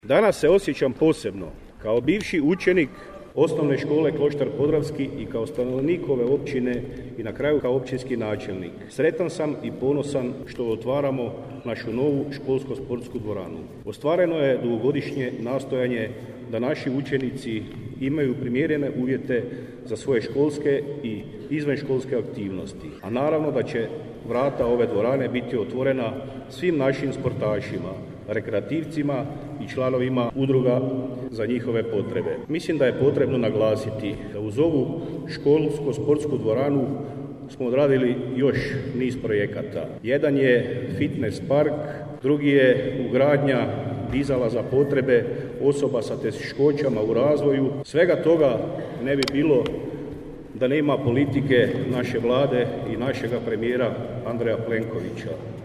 Danas se osjećam posebno kao bivši učenik Osnovne škole Kloštar Podravski i kao stanovnik ove općine i na kraju kao općinski načelnik. Sretan sam i ponosan što otvaramo našu novu školsko-sportsku dvoranu. Ostvareno je dugogodišnje nastojanje da naši učenici imaju primjerene uvjete za svoje školske i izvanškolske aktivnosti. A naravno da će vrata ove dvorane biti otvorena svim našim sportašima, rekreativcima i članovima udruga za njihove potrebe. Mislim da je potrebno naglasiti da uz ovu školsko-sportsku dvoranu smo odradili još niz projekata. Jedan je fitness park, drugi je ugradnja dizala za potrebe osoba sa teškoćama u razvoju. Svega toga ne bi bilo da nema politike naše vlade i našega premijera Andreja Plenkovića.